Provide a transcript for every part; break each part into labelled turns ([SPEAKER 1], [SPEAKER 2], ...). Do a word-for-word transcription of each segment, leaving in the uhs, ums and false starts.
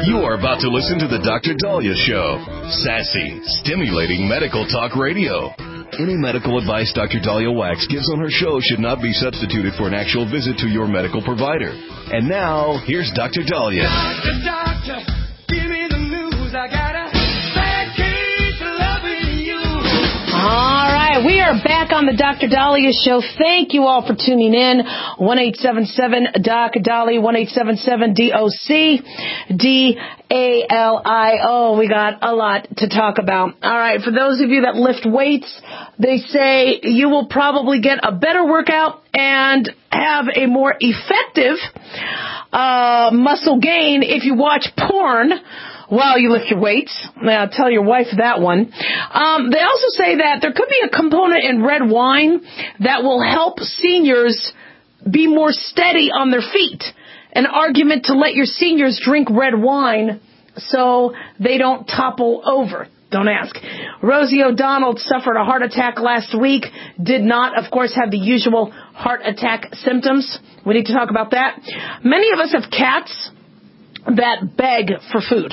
[SPEAKER 1] You are about to listen to the Doctor Daliah Show. Sassy, stimulating medical talk radio. Any medical advice Doctor Daliah Wax gives on her show should not be substituted for an actual visit to your medical provider. And now, here's Doctor Daliah.
[SPEAKER 2] Doctor, doctor, give me the news. I got a bad case of loving you.
[SPEAKER 3] All right, we are back on the Doctor Daliah Show. Thank you all for tuning in. one eight seven seven D O C Daliah, one eight seven seven D O C D A L I O. We got a lot to talk about. All right, for those of you that lift weights, they say you will probably get a better workout and have a more effective uh, muscle gain if you watch porn while you lift your weights. Now, tell your wife that one. Um, they also say that there could be a component in red wine that will help seniors be more steady on their feet. An argument to let your seniors drink red wine so they don't topple over. Don't ask. Rosie O'Donnell suffered a heart attack last week. Did not, of course, have the usual heart attack symptoms. We need to talk about that. Many of us have cats that beg for food.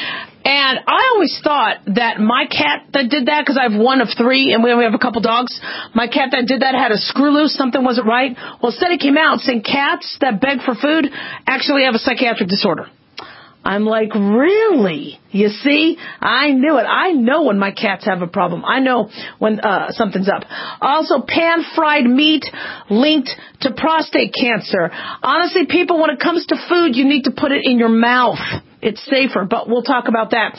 [SPEAKER 3] And I always thought that my cat that did that, because I have one of three and we have a couple dogs, my cat that did that had a screw loose, something wasn't right. Well, instead it came out saying cats that beg for food actually have a psychiatric disorder. I'm like, really? You see? I knew it. I know when my cats have a problem. I know when uh, something's up. Also, pan-fried meat linked to prostate cancer. Honestly, people, when it comes to food, you need to put it in your mouth. It's safer, but we'll talk about that.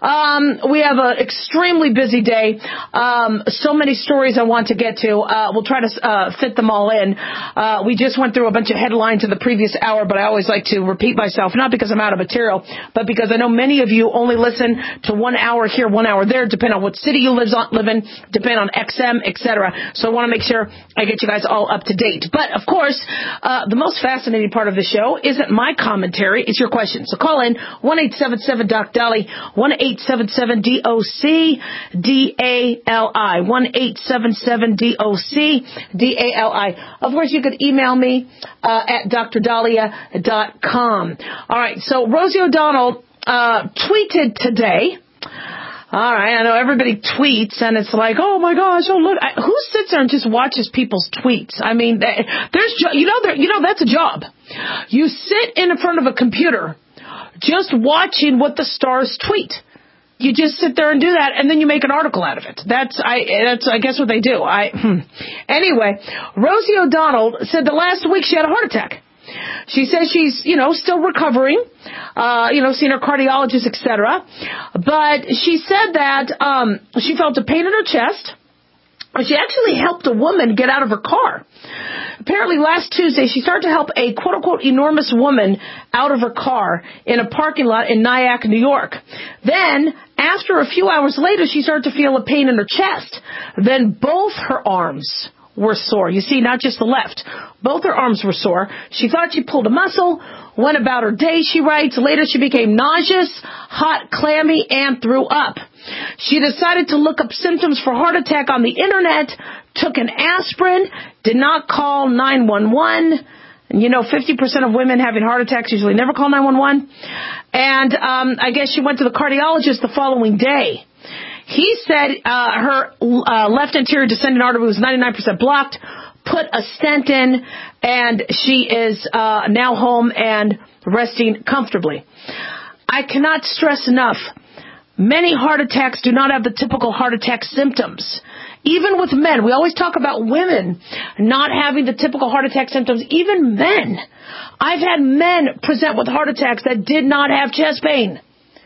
[SPEAKER 3] Um, we have an extremely busy day. Um, so many stories I want to get to. Uh, we'll try to uh, fit them all in. Uh, we just went through a bunch of headlines in the previous hour, but I always like to repeat myself, not because I'm out of material, but because I know many of you only listen to one hour here, one hour there, depending on what city you live, on, live in, depend on X M, et cetera. So I want to make sure I get you guys all up to date. But, of course, uh, the most fascinating part of the show isn't my commentary, it's your questions. So call in one eight seven seven D O C Daliah, one eight seven seven D O C D A L I, one eight seven seven D O C D A L I. Of course, you could email me uh, at d r daliah dot com. All right, so Rosie O'Donnell uh, tweeted today. All right, I know everybody tweets, and it's like, oh my gosh, oh look, I, who sits there and just watches people's tweets? I mean, there's, you know, there, you know, that's a job. You sit in front of a computer, just watching what the stars tweet. You just sit there and do that, and then you make an article out of it. That's, I, that's, I guess what they do. I, hmm. Anyway, Rosie O'Donnell said that last week she had a heart attack. She says she's, you know, still recovering, uh, you know, seeing her cardiologist, et cetera. But she said that um, she felt a pain in her chest. She actually helped a woman get out of her car. Apparently last Tuesday, she started to help a quote-unquote enormous woman out of her car in a parking lot in Nyack, New York. Then, after a few hours later, she started to feel a pain in her chest. Then both her arms were sore. You see, not just the left. Both her arms were sore. She thought she pulled a muscle, went about her day, she writes. Later, she became nauseous, hot, clammy, and threw up. She decided to look up symptoms for heart attack on the internet, took an aspirin, did not call nine one one. And you know, fifty percent of women having heart attacks usually never call nine one one. And um, I guess she went to the cardiologist the following day. He said uh, her uh, left anterior descending artery was ninety-nine percent blocked, put a stent in, and she is uh, now home and resting comfortably. I cannot stress enough, many heart attacks do not have the typical heart attack symptoms. Even with men, we always talk about women not having the typical heart attack symptoms. Even men. I've had men present with heart attacks that did not have chest pain.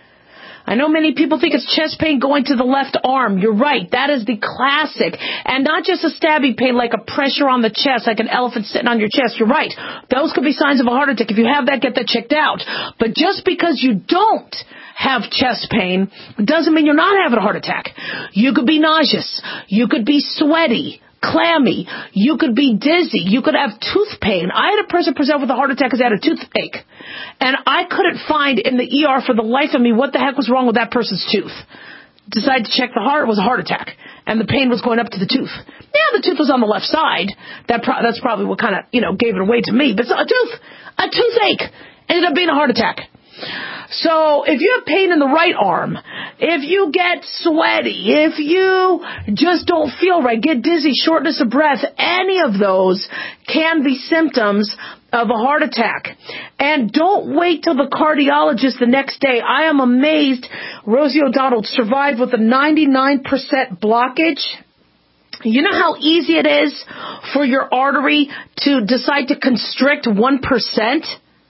[SPEAKER 3] I know many people think it's chest pain going to the left arm. You're right. That is the classic. And not just a stabbing pain like a pressure on the chest, like an elephant sitting on your chest. You're right. Those could be signs of a heart attack. If you have that, get that checked out. But just because you don't have chest pain doesn't mean you're not having a heart attack. You could be nauseous. You could be sweaty, clammy. You could be dizzy. You could have tooth pain. I had a person present with a heart attack because they had a toothache. And I couldn't find in the E R for the life of me what the heck was wrong with that person's tooth. Decided to check the heart. It was a heart attack. And the pain was going up to the tooth. Yeah, the tooth was on the left side. That pro- That's probably what kind of, you know, gave it away to me. But a tooth, a toothache ended up being a heart attack. So if you have pain in the right arm, if you get sweaty, if you just don't feel right, get dizzy, shortness of breath, any of those can be symptoms of a heart attack. And don't wait till the cardiologist the next day. I am amazed Rosie O'Donnell survived with a ninety-nine percent blockage. You know how easy it is for your artery to decide to constrict one percent?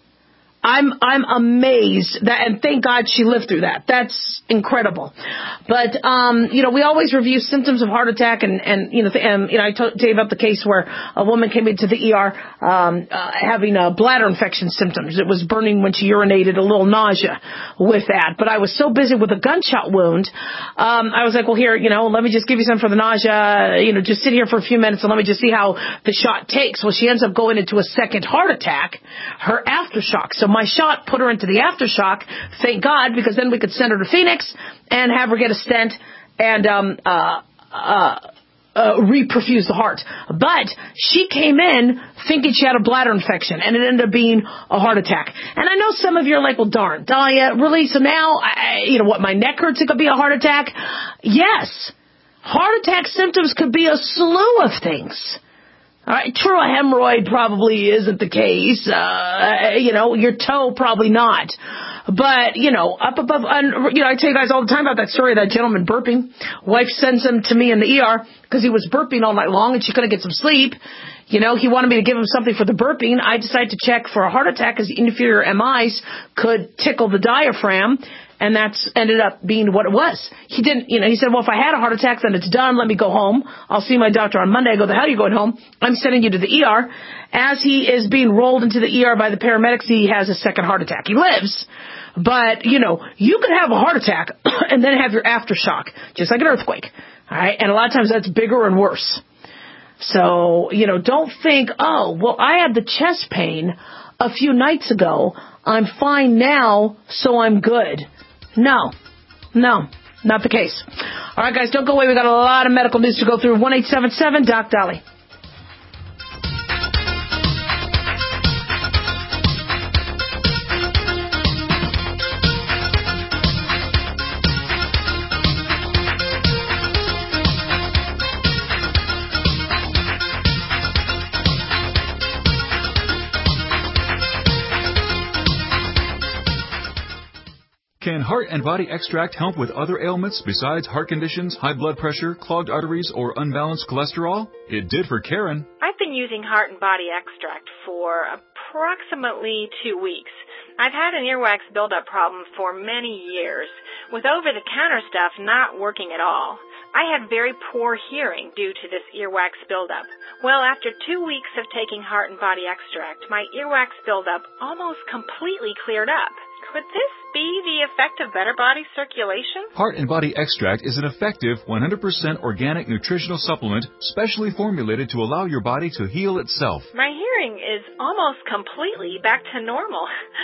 [SPEAKER 3] I'm I'm amazed that, and thank God she lived through that. That's incredible. But um, you know, we always review symptoms of heart attack, and and you know, th- and, you know, I told you about the case where a woman came into the E R um, uh, having a bladder infection symptoms. It was burning when she urinated, a little nausea with that. But I was so busy with a gunshot wound, um, I was like, well, here, you know, let me just give you some for the nausea. You know, just sit here for a few minutes and let me just see how the shot takes. Well, she ends up going into a second heart attack, her aftershock. So my shot put her into the aftershock, thank God, because then we could send her to Phoenix and have her get a stent and um, uh, uh, uh, reperfuse the heart. But she came in thinking she had a bladder infection, and it ended up being a heart attack. And I know some of you are like, well, darn, Dahlia, really? So now, I, you know what, my neck hurts, it could be a heart attack? Yes. Heart attack symptoms could be a slew of things. All right, true, a hemorrhoid probably isn't the case. Uh, you know, your toe probably not. But, you know, up above, un, you know, I tell you guys all the time about that story of that gentleman burping. Wife sends him to me in the E R because he was burping all night long and she couldn't get some sleep. You know, he wanted me to give him something for the burping. I decided to check for a heart attack because the inferior M Is could tickle the diaphragm. And that's ended up being what it was. He didn't, you know, he said, well, if I had a heart attack, then it's done. Let me go home. I'll see my doctor on Monday. I go, the hell are you going home? I'm sending you to the E R. As he is being rolled into the E R by the paramedics, he has a second heart attack. He lives. But, you know, you could have a heart attack and then have your aftershock, just like an earthquake. All right. And a lot of times that's bigger and worse. So, you know, don't think, oh, well, I had the chest pain a few nights ago. I'm fine now, so I'm good. No, no, not the case. All right, guys, don't go away. We've got a lot of medical news to go through. one eight seven seven Doc Dolly.
[SPEAKER 4] Can Heart and Body Extract help with other ailments besides heart conditions, high blood pressure, clogged arteries, or unbalanced cholesterol? It did for Karen.
[SPEAKER 5] I've been using Heart and Body Extract for approximately two weeks. I've had an earwax buildup problem for many years, with over-the-counter stuff not working at all. I had very poor hearing due to this earwax buildup. Well, after two weeks of taking Heart and Body Extract, my earwax buildup almost completely cleared up. Could this be the effect of better body circulation?
[SPEAKER 4] Heart and Body Extract is an effective one hundred percent organic nutritional supplement specially formulated to allow your body to heal itself.
[SPEAKER 5] My hearing is almost completely back to normal.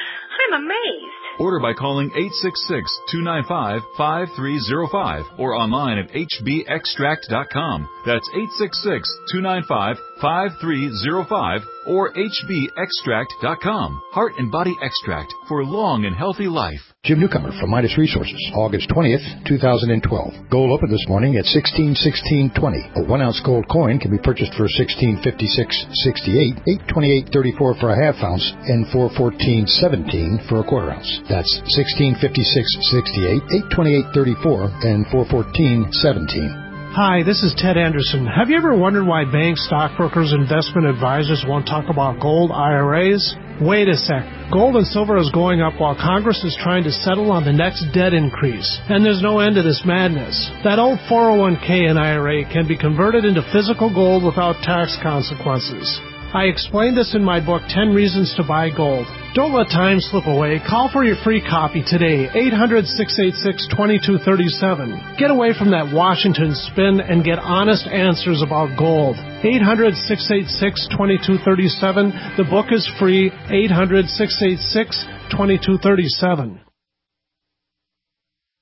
[SPEAKER 5] I'm amazed.
[SPEAKER 4] Order by calling eight six six, two nine five, five three zero five or online at h b extract dot com. That's eight six six, two nine five, five three zero five or h b extract dot com. Heart and Body Extract for a long and healthy life.
[SPEAKER 6] Jim Newcomer from Midas Resources, August twentieth, two thousand twelve. Gold opened this morning at sixteen sixteen twenty. A one ounce gold coin can be purchased for sixteen fifty-six sixty-eight, eight twenty-eight thirty-four for a half ounce, and four fourteen seventeen for a quarter ounce. That's sixteen fifty-six sixty-eight, eight twenty-eight thirty-four, and four fourteen seventeen.
[SPEAKER 7] Hi, this is Ted Anderson. Have you ever wondered why banks, stockbrokers, investment advisors won't talk about gold I R As? Wait a sec. Gold and silver is going up while Congress is trying to settle on the next debt increase. And there's no end to this madness. That old four oh one k and I R A can be converted into physical gold without tax consequences. I explained this in my book, ten Reasons to Buy Gold. Don't let time slip away. Call for your free copy today, eight hundred, six eight six, two two three seven. Get away from that Washington spin and get honest answers about gold. eight hundred, six eight six, two two three seven. The book is free, eight hundred, six eight six, two two three seven.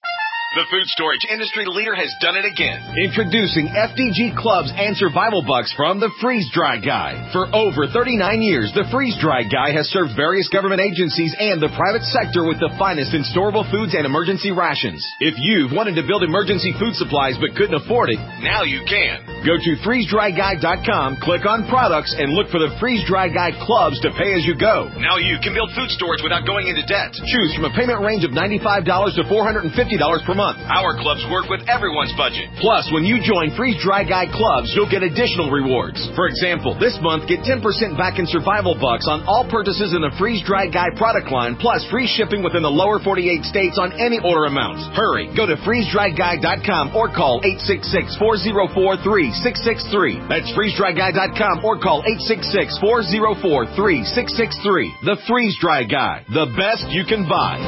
[SPEAKER 1] The food storage industry leader has done it again. Introducing F D G Clubs and Survival Bucks from the Freeze Dry Guy. For over thirty-nine years, the Freeze Dry Guy has served various government agencies and the private sector with the finest in storable foods and emergency rations. If you've wanted to build emergency food supplies but couldn't afford it, now you can. Go to freeze dry guy dot com, click on products, and look for the Freeze Dry Guy Clubs to pay as you go. Now you can build food storage without going into debt. Choose from a payment range of ninety-five dollars to four hundred fifty dollars per month. Our clubs work with everyone's budget. Plus, when you join Freeze Dry Guy Clubs, you'll get additional rewards. For example, this month, get ten percent back in Survival Bucks on all purchases in the Freeze Dry Guy product line, plus free shipping within the lower forty-eight states on any order amounts. Hurry, go to freeze dry guy dot com or call eight six six, four zero four, three six six three. That's freeze dry guy dot com or call eight six six, four zero four, three six six three. The Freeze Dry Guy, the best you can buy.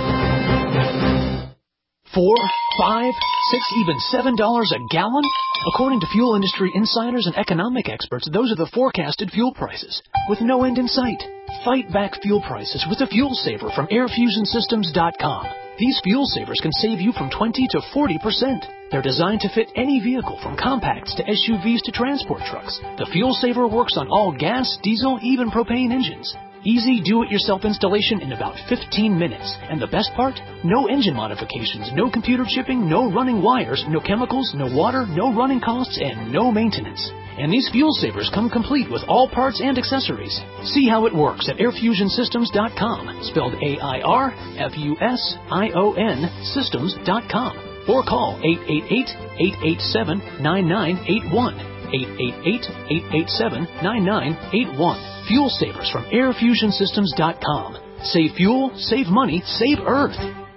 [SPEAKER 8] Four, five, six, even seven dollars a gallon? According to fuel industry insiders and economic experts, those are the forecasted fuel prices, with no end in sight. Fight back fuel prices with a fuel saver from air fusion systems dot com. These fuel savers can save you from twenty to forty percent. They're designed to fit any vehicle, from compacts to S U Vs to transport trucks. The fuel saver works on all gas, diesel, even propane engines. Easy do-it-yourself installation in about fifteen minutes. And the best part? No engine modifications, no computer chipping, no running wires, no chemicals, no water, no running costs, and no maintenance. And these fuel savers come complete with all parts and accessories. See how it works at air fusion systems dot com, spelled A I R F U S I O N systems dot com. Or call eight eight eight, eight eight seven, nine nine eight one. eight eight eight, eight eight seven, nine nine eight one. Fuel savers from air fusion systems dot com. Save fuel, save money, save Earth.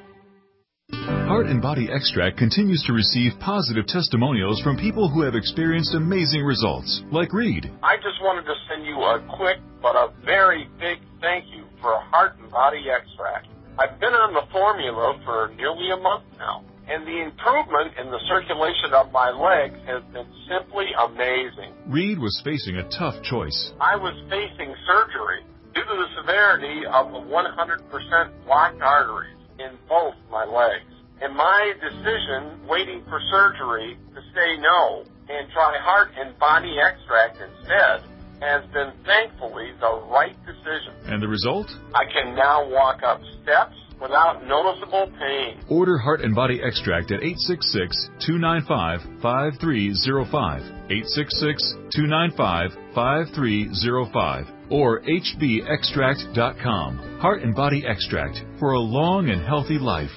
[SPEAKER 4] Heart and Body Extract continues to receive positive testimonials from people who have experienced amazing results, like Reed.
[SPEAKER 9] I just wanted to send you a quick but a very big thank you for Heart and Body Extract. I've been on the formula for nearly a month now, and the improvement in the circulation of my legs has been simply amazing.
[SPEAKER 4] Reed was facing a tough choice.
[SPEAKER 9] I was facing surgery due to the severity of the one hundred percent blocked arteries in both my legs. And my decision, waiting for surgery, to say no and try Heart and Body Extract instead, has been thankfully the right decision.
[SPEAKER 4] And the result?
[SPEAKER 9] I can now walk up steps without noticeable pain.
[SPEAKER 4] Order Heart and Body Extract at eight six six, two nine five, five three zero five, eight six six, two nine five, five three zero five, or H B extract dot com. Heart and Body Extract for a long and healthy life.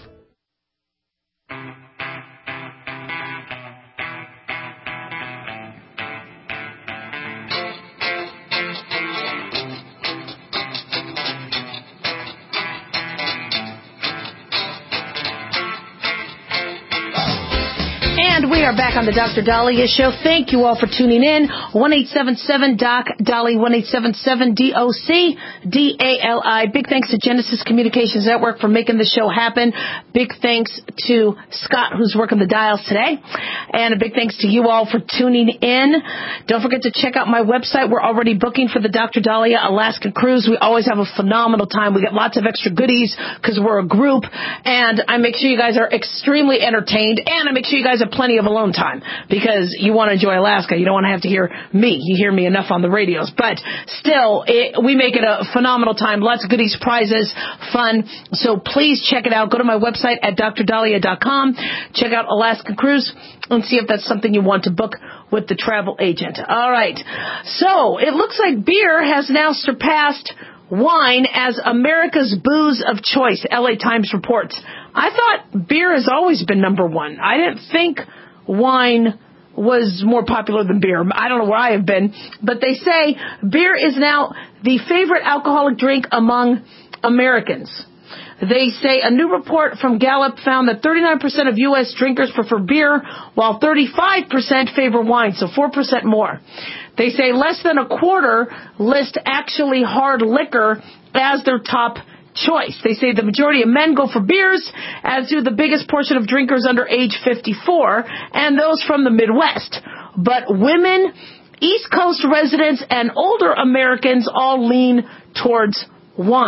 [SPEAKER 3] And we are back on the Doctor Dahlia Show. Thank you all for tuning in. one eight seven seven D O C D A L I, one eight seven seven D O C D A L I. Big thanks to Genesis Communications Network for making the show happen. Big thanks to Scott, who's working the dials today. And a big thanks to you all for tuning in. Don't forget to check out my website. We're already booking for the Doctor Dahlia Alaska cruise. We always have a phenomenal time. We get lots of extra goodies because we're a group. And I make sure you guys are extremely entertained. And I make sure you guys have plenty of alone time because you want to enjoy Alaska. You don't want to have to hear me. You hear me enough on the radios. But still, it, we make it a phenomenal time. Lots of goodies, prizes, fun. So please check it out. Go to my website at dr dahlia dot com. Check out Alaska Cruise and see if that's something you want to book with the travel agent. All right. So it looks like beer has now surpassed wine as America's booze of choice, L A Times reports. I thought beer has always been number one. I didn't think wine was more popular than beer. I don't know where I have been, but they say beer is now the favorite alcoholic drink among Americans. They say a new report from Gallup found that thirty-nine percent of U S drinkers prefer beer, while thirty-five percent favor wine, so four percent more. They say less than a quarter list actually hard liquor as their top choice. They say the majority of men go for beers, as do the biggest portion of drinkers under age fifty-four, and those from the Midwest. But women, East Coast residents, and older Americans all lean towards wine.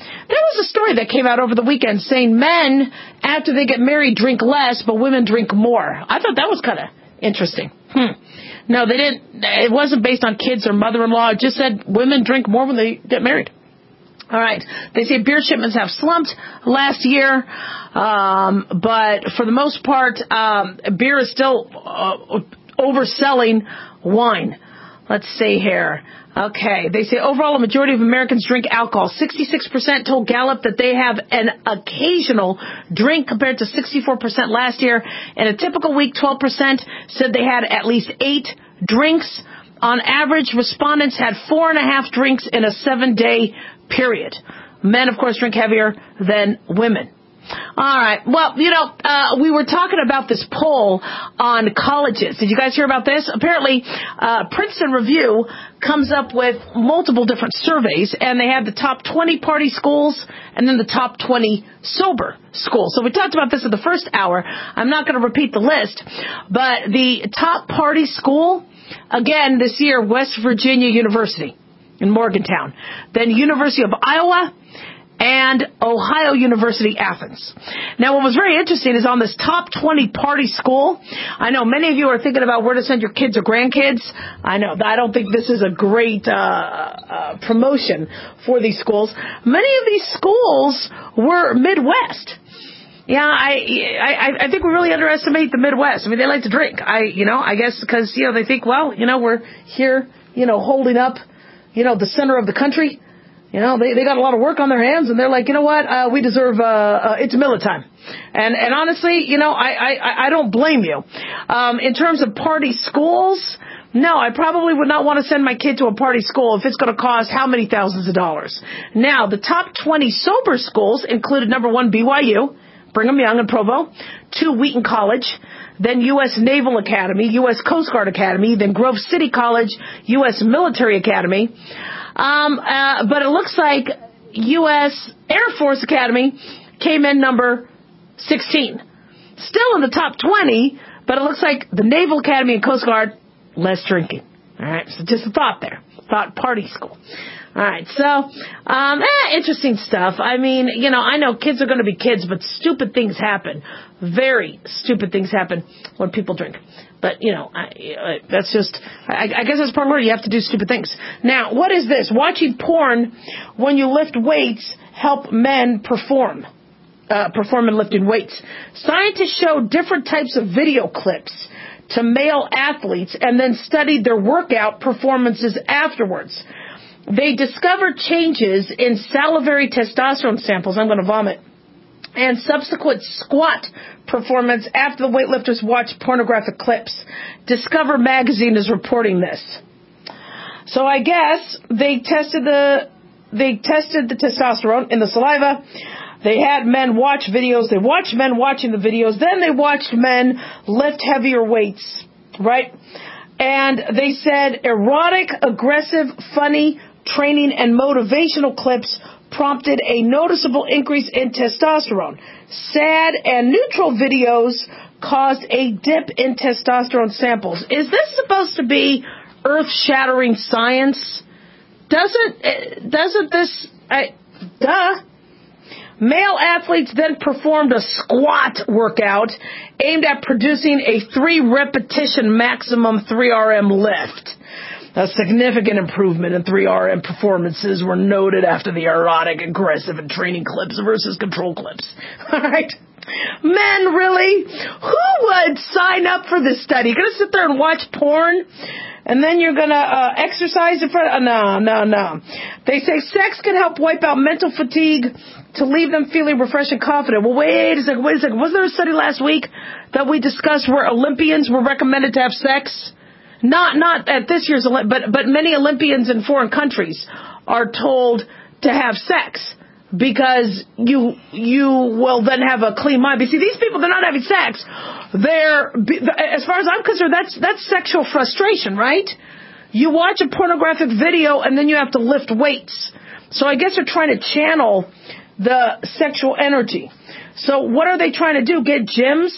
[SPEAKER 3] There was a story that came out over the weekend saying men, after they get married, drink less, but women drink more. I thought that was kind of interesting. Hmm. No, they didn't. It wasn't based on kids or mother-in-law. It just said women drink more when they get married. All right. They say beer shipments have slumped last year, um, but for the most part, um, beer is still uh, overselling wine. Let's see here. Okay. They say overall a majority of Americans drink alcohol. sixty-six percent told Gallup that they have an occasional drink compared to sixty-four percent last year. In a typical week, twelve percent said they had at least eight drinks. On average, respondents had four and a half drinks in a seven-day period. Men, of course, drink heavier than women. All right. Well, you know, uh, we were talking about this poll on colleges. Did you guys hear about this? Apparently, uh, Princeton Review comes up with multiple different surveys, and they had the top twenty party schools and then the top twenty sober schools. So we talked about this in the first hour. I'm not going to repeat the list, but the top party school, again, this year, West Virginia University in Morgantown, then University of Iowa, and Ohio University, Athens. Now, what was very interesting is on this top twenty party school, I know many of you are thinking about where to send your kids or grandkids. I know, I don't think this is a great uh, uh, promotion for these schools. Many of these schools were Midwest. Yeah, I, I I think we really underestimate the Midwest. I mean, they like to drink. I, you know, I guess because, you know, they think, well, you know, we're here, you know, holding up, you know, the center of the country. You know, they, they got a lot of work on their hands, and they're like, you know what, uh, we deserve, uh, uh, it's Miller time. And, and honestly, you know, I, I, I don't blame you. Um, in terms of party schools, no, I probably would not want to send my kid to a party school if it's going to cost how many thousands of dollars. Now, the top twenty sober schools included number one, B Y U, Brigham Young and Provo, two, Wheaton College, then U S Naval Academy, U S Coast Guard Academy, then Grove City College, U S Military Academy. Um, uh, but it looks like U S Air Force Academy came in number sixteen. Still in the top twenty, but it looks like the Naval Academy and Coast Guard, less drinking. All right, so just a thought there. Thought party school. All right, so, um, eh, interesting stuff. I mean, you know, I know kids are going to be kids, but stupid things happen. Very stupid things happen when people drink. But, you know, I, that's just, I, I guess that's part of it. You have to do stupid things. Now, what is this? Watching porn when you lift weights help men perform, uh, perform in lifting weights. Scientists showed different types of video clips to male athletes and then studied their workout performances afterwards. They discovered changes in salivary testosterone samples. I'm going to vomit. And subsequent squat performance after the weightlifters watched pornographic clips. Discover Magazine is reporting this. So I guess they tested the they tested the testosterone in the saliva. They had men watch videos. They watched men watching the videos. Then they watched men lift heavier weights, right? And they said erotic, aggressive, funny, training, and motivational clips prompted a noticeable increase in testosterone. Sad and neutral videos caused a dip in testosterone samples. Is this supposed to be earth-shattering science? Doesn't doesn't this... I, duh. Male athletes then performed a squat workout aimed at producing a three-repetition maximum three R M lift. A significant improvement in three R M performances were noted after the erotic, aggressive, and training clips versus control clips. All right. Men, really? Who would sign up for this study? You're going to sit there and watch porn? And then you're going to uh, exercise in front of... Uh, no, no, no. They say sex can help wipe out mental fatigue to leave them feeling refreshed and confident. Well, wait a second, wait a second. Wasn't there a study last week that we discussed where Olympians were recommended to have sex? Not not at this year's Olymp, but but many Olympians in foreign countries are told to have sex because you you will then have a clean mind. But see, these people, they're not having sex. They're, as far as I'm concerned, that's that's sexual frustration, right? You watch a pornographic video and then you have to lift weights. So I guess they're trying to channel the sexual energy. So what are they trying to do? Get gyms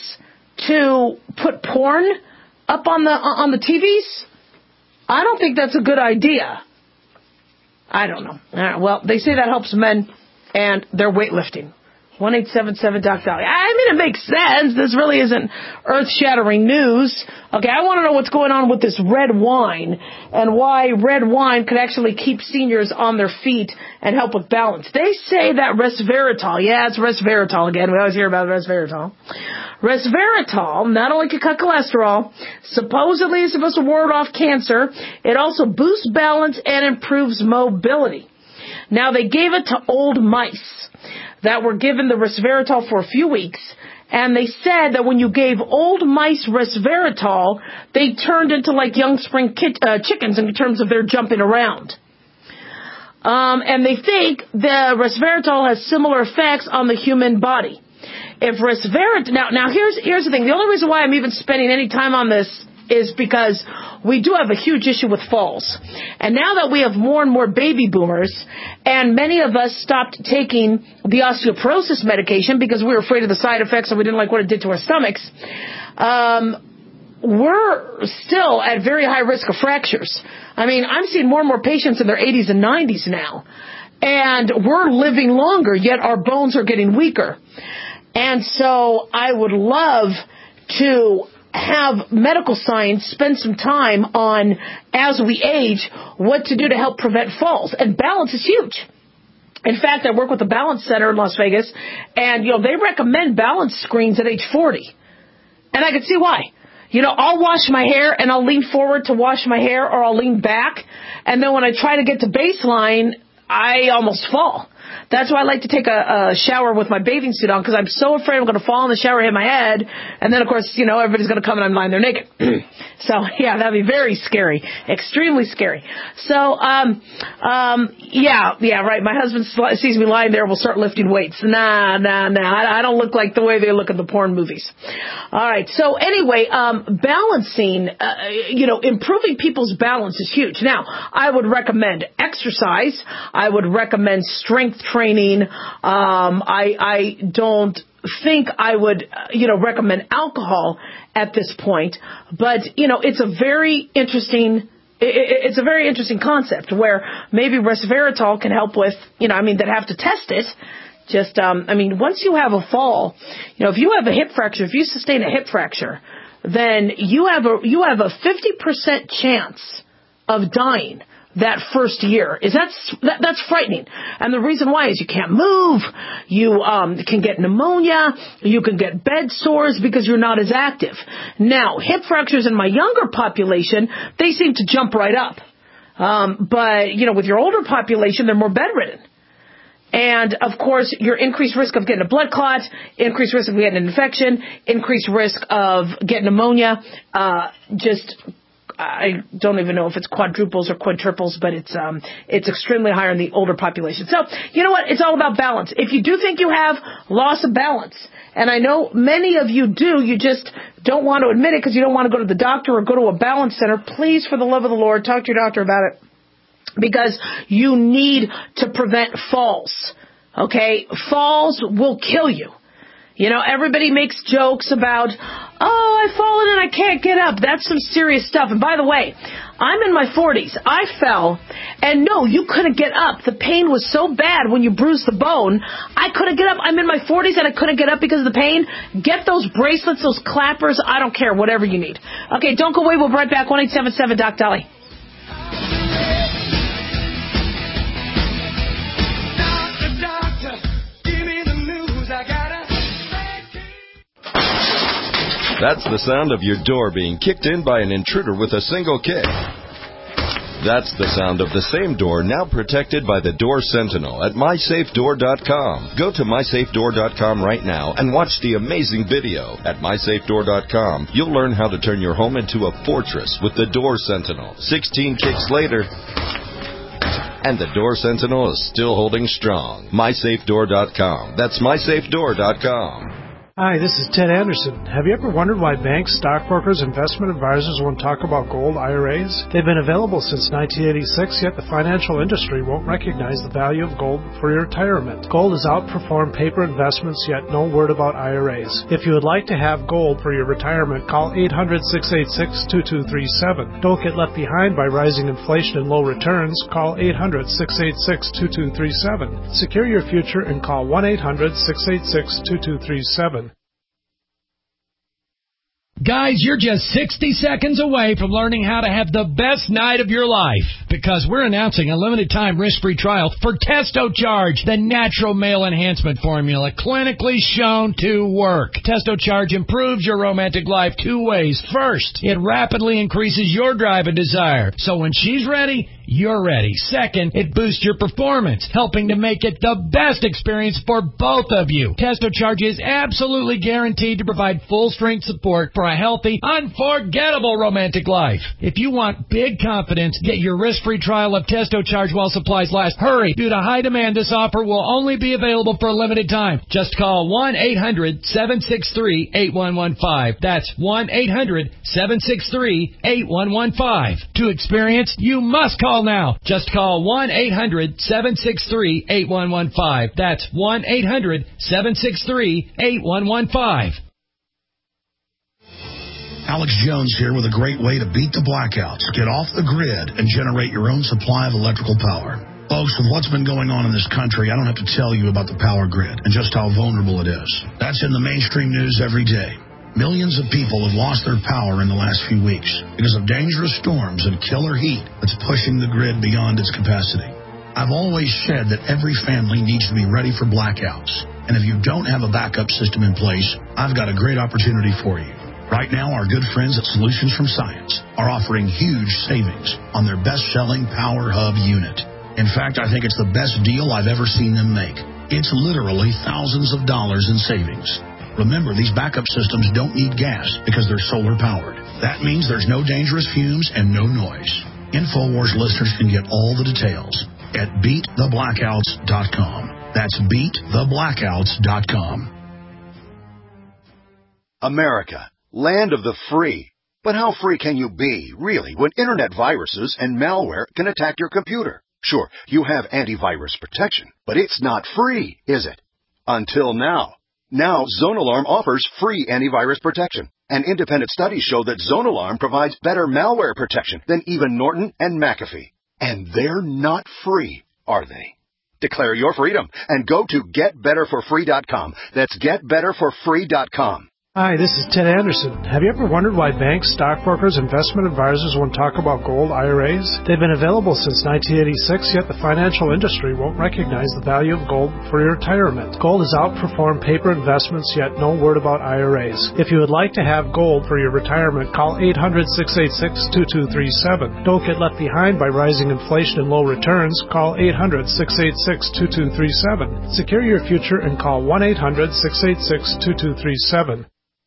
[SPEAKER 3] to put porn up on the on the T Vs? I don't think that's a good idea. I don't know. All right, well, they say that helps men and they're weightlifting. one eight seven seven Doc Dolly. I mean, it makes sense. This really isn't earth-shattering news. Okay, I want to know what's going on with this red wine and why red wine could actually keep seniors on their feet and help with balance. They say that resveratrol, yeah, it's resveratrol again. We always hear about resveratrol. Resveratrol not only can cut cholesterol, supposedly is supposed to ward off cancer, it also boosts balance and improves mobility. Now, they gave it to old mice that were given the resveratrol for a few weeks, and they said that when you gave old mice resveratrol, they turned into like young spring kit, uh, chickens in terms of their jumping around. Um, and they think the resveratrol has similar effects on the human body. If resveratrol, now, now here's, here's the thing. The only reason why I'm even spending any time on this is because we do have a huge issue with falls. And now that we have more and more baby boomers, and many of us stopped taking the osteoporosis medication because we were afraid of the side effects and we didn't like what it did to our stomachs, um, we're still at very high risk of fractures. I mean, I'm seeing more and more patients in their eighties and nineties now. And we're living longer, yet our bones are getting weaker. And so I would love to have medical science spend some time on, as we age, what to do to help prevent falls. And balance is huge. In fact, I work with the Balance Center in Las Vegas, and, you know, they recommend balance screens at age forty. And I can see why. You know, I'll wash my hair, and I'll lean forward to wash my hair, or I'll lean back. And then when I try to get to baseline, I almost fall. That's why I like to take a, a shower with my bathing suit on, because I'm so afraid I'm going to fall in the shower, hit my head, and then, of course, you know, everybody's going to come and I'm lying there naked. So, yeah, that'd be very scary, extremely scary. So, um, um, yeah, yeah, right, my husband sees me lying there, we'll start lifting weights. Nah, nah, nah, I, I don't look like the way they look in the porn movies. All right, so anyway, um, balancing, uh, you know, improving people's balance is huge. Now, I would recommend exercise. I would recommend strength training. Um, I, I don't think I would, you know, recommend alcohol at this point, but, you know, it's a very interesting, it's a very interesting concept where maybe resveratrol can help with, you know, I mean, they'd have to test it. Just, um, I mean, once you have a fall, you know, if you have a hip fracture, if you sustain a hip fracture, then you have a, you have a fifty percent chance of dying that first year. Is that's that, that's frightening. And the reason why is you can't move, you um, can get pneumonia, you can get bed sores because you're not as active. Now, hip fractures in my younger population, they seem to jump right up. Um, but, you know, with your older population, they're more bedridden. And, of course, your increased risk of getting a blood clot, increased risk of getting an infection, increased risk of getting pneumonia, uh, just I don't even know if it's quadruples or quintuples, but it's um it's extremely higher in the older population. So, you know what? It's all about balance. If you do think you have loss of balance, and I know many of you do, you just don't want to admit it because you don't want to go to the doctor or go to a balance center, please, for the love of the Lord, talk to your doctor about it, because you need to prevent falls. Okay? Falls will kill you. You know, everybody makes jokes about, oh, I've fallen and I can't get up. That's some serious stuff. And by the way, I'm in my forties. I fell, and no, you couldn't get up. The pain was so bad when you bruised the bone. I couldn't get up. I'm in my forties and I couldn't get up because of the pain. Get those bracelets, those clappers. I don't care, whatever you need. Okay, don't go away. We'll be right back. one eight seven seven Doc Dolly.
[SPEAKER 10] That's the sound of your door being kicked in by an intruder with a single kick. That's the sound of the same door now protected by the Door Sentinel at my safe door dot com. Go to my safe door dot com right now and watch the amazing video. At my safe door dot com, you'll learn how to turn your home into a fortress with the Door Sentinel. sixteen kicks later, and the Door Sentinel is still holding strong. my safe door dot com. That's my safe door dot com.
[SPEAKER 7] Hi, this is Ted Anderson. Have you ever wondered why banks, stockbrokers, investment advisors won't talk about gold I R As? They've been available since nineteen eighty-six, yet the financial industry won't recognize the value of gold for your retirement. Gold has outperformed paper investments, yet no word about I R As. If you would like to have gold for your retirement, call eight hundred, six eight six, two two three seven. Don't get left behind by rising inflation and low returns. Call eight hundred, six eight six, two two three seven. Secure your future and call one eight hundred, six eight six, two two three seven.
[SPEAKER 11] Guys, you're just sixty seconds away from learning how to have the best night of your life, because we're announcing a limited-time risk-free trial for TestoCharge, the natural male enhancement formula, clinically shown to work. TestoCharge improves your romantic life two ways. First, it rapidly increases your drive and desire, so when she's ready, you're ready. Second, it boosts your performance, helping to make it the best experience for both of you. TestoCharge is absolutely guaranteed to provide full-strength support for a healthy, unforgettable romantic life. If you want big confidence, get your risk-free trial of TestoCharge while supplies last. Hurry! Due to high demand, this offer will only be available for a limited time. Just call one eight hundred, seven six three, eight one one five. That's one eight hundred, seven six three, eight one one five. To experience, you must call now. Just call one eight hundred, seven six three, eight one one five. That's one eight hundred, seven six three, eight one one five.
[SPEAKER 12] Alex Jones here with a great way to beat the blackouts, get off the grid, and generate your own supply of electrical power. Folks, with what's been going on in this country, I don't have to tell you about the power grid and just how vulnerable it is. That's in the mainstream news every day. Millions of people have lost their power in the last few weeks because of dangerous storms and killer heat that's pushing the grid beyond its capacity. I've always said that every family needs to be ready for blackouts. And if you don't have a backup system in place, I've got a great opportunity for you. Right now, our good friends at Solutions from Science are offering huge savings on their best-selling Power Hub unit. In fact, I think it's the best deal I've ever seen them make. It's literally thousands of dollars in savings. Remember, these backup systems don't need gas because they're solar-powered. That means there's no dangerous fumes and no noise. InfoWars listeners can get all the details at beat the blackouts dot com. That's beat the blackouts dot com.
[SPEAKER 13] America. Land of the free. But how free can you be, really, when internet viruses and malware can attack your computer? Sure, you have antivirus protection, but it's not free, is it? Until now. Now, ZoneAlarm offers free antivirus protection. And independent studies show that ZoneAlarm provides better malware protection than even Norton and McAfee. And they're not free, are they? Declare your freedom and go to get better for free dot com. That's get better for free dot com.
[SPEAKER 7] Hi, this is Ted Anderson. Have you ever wondered why banks, stockbrokers, investment advisors won't talk about gold I R As? They've been available since nineteen eighty-six, yet the financial industry won't recognize the value of gold for your retirement. Gold has outperformed paper investments, yet no word about I R As. If you would like to have gold for your retirement, call eight hundred, six eight six, two two three seven. Don't get left behind by rising inflation and low returns. Call eight hundred, six eight six, two two three seven. Secure your future and call one eight hundred, six eight six, two two three seven.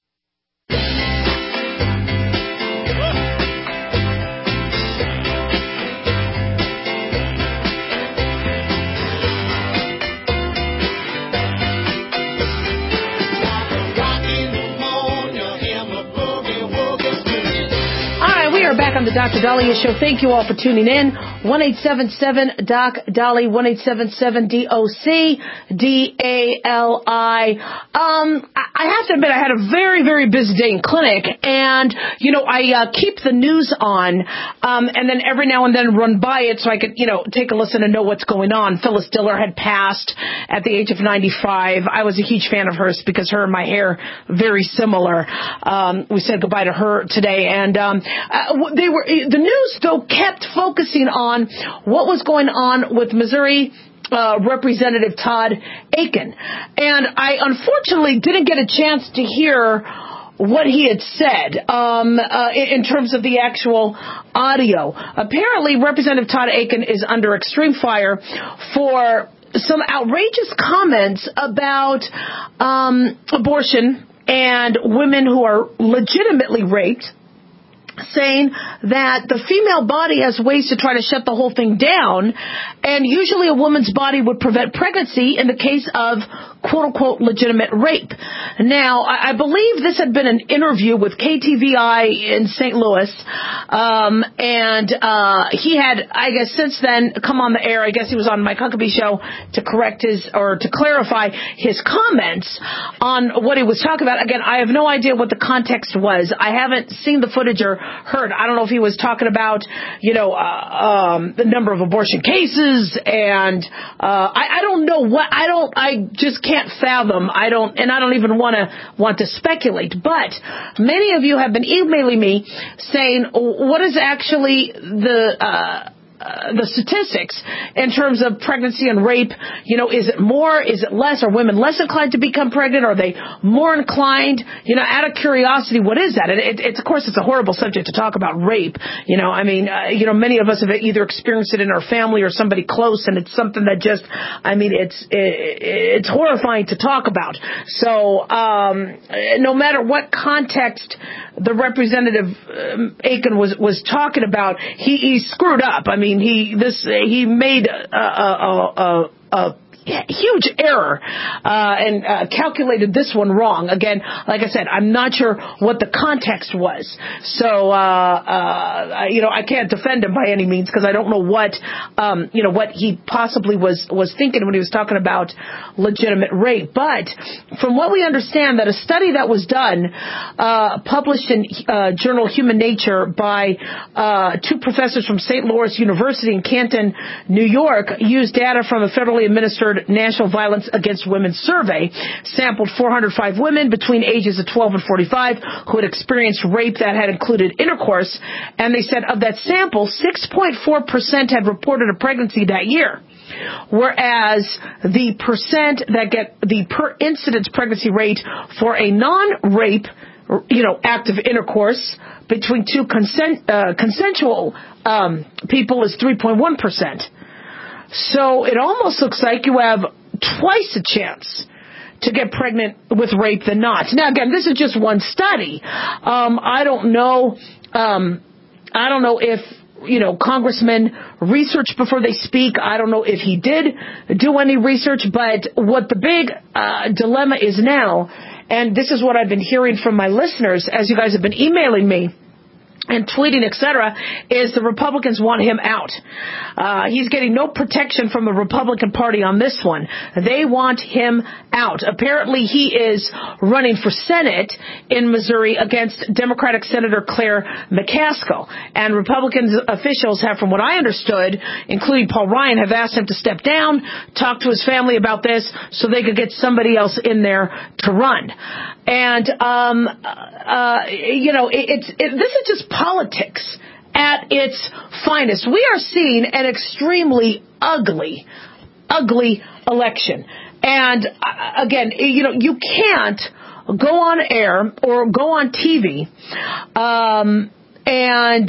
[SPEAKER 3] Back on the Doctor Dahlia Show. Thank you all for tuning in. one eight seven seven D O C D A L I, one eight seven seven D O C D A L I. Um, I have to admit, I had a very, very busy day in clinic, and, you know, I uh, keep the news on, um, and then every now and then run by it so I could, you know, take a listen and know what's going on. Phyllis Diller had passed at the age of ninety-five. I was a huge fan of hers because her and my hair, very similar. Um, we said goodbye to her today, and um, uh, they were the news, though, kept focusing on what was going on with Missouri uh, Representative Todd Akin. And I unfortunately didn't get a chance to hear what he had said um, uh, in terms of the actual audio. Apparently, Representative Todd Akin is under extreme fire for some outrageous comments about um, abortion and women who are legitimately raped. saying that the female body has ways to try to shut the whole thing down, and usually a woman's body would prevent pregnancy in the case of quote-unquote legitimate rape. Now, I, I believe this had been an interview with K T V I in Saint Louis, um, and uh, he had, I guess, since then come on the air. I guess he was on Mike Huckabee show to correct his, or to clarify his comments on what he was talking about. Again, I have no idea what the context was. I haven't seen the footage or heard. I don't know if he was talking about, you know, uh, um, the number of abortion cases, and uh, I, I don't know what, I don't, I just can't fathom. I don't, and I don't even want to want to speculate. But many of you have been emailing me saying, what is actually the uh, uh, the statistics in terms of pregnancy and rape? You know, is it more? Is it less? Are women less inclined to become pregnant? Are they more inclined? You know, out of curiosity, what is that? And it, it's, of course, it's a horrible subject to talk about rape. You know, I mean, uh, you know, many of us have either experienced it in our family or somebody close, and it's something that just, I mean, it's it, it's horrifying to talk about. So, um, no matter what context the Representative um, Aiken was was talking about, he, he screwed up. I mean, he this he made a, a, a, a huge error uh, and uh, calculated this one wrong. Again, like I said, I'm not sure what the context was. So, uh, uh, you know, I can't defend him by any means because I don't know what, um, you know, what he possibly was, was thinking when he was talking about legitimate rape. But from what we understand, that a study that was done, uh, published in uh, Journal Human Nature by uh, two professors from Saint Louis University in Canton, New York, used data from a federally administered National Violence Against Women survey, sampled four hundred five women between ages of twelve and forty-five who had experienced rape that had included intercourse, and they said of that sample, six point four percent had reported a pregnancy that year, whereas the percent that get the per incidence pregnancy rate for a non-rape, you know, act of intercourse between two consent, uh, consensual um, people is three point one percent. So it almost looks like you have twice a chance to get pregnant with rape than not. Now, again, this is just one study. Um, I don't know. Um, I don't know if, you know, congressmen research before they speak. I don't know if he did do any research. But what the big uh, dilemma is now, and this is what I've been hearing from my listeners as you guys have been emailing me and tweeting, et cetera, is the Republicans want him out. Uh, he's getting no protection from the Republican Party on this one. They want him out. Apparently, he is running for Senate in Missouri against Democratic Senator Claire McCaskill. And Republican officials have, from what I understood, including Paul Ryan, have asked him to step down, talk to his family about this so they could get somebody else in there to run. And, um, uh, you know, it, it's, it, this is just politics at its finest. We are seeing an extremely ugly, ugly election. And, uh, again, you know, you can't go on air or go on T V, um, and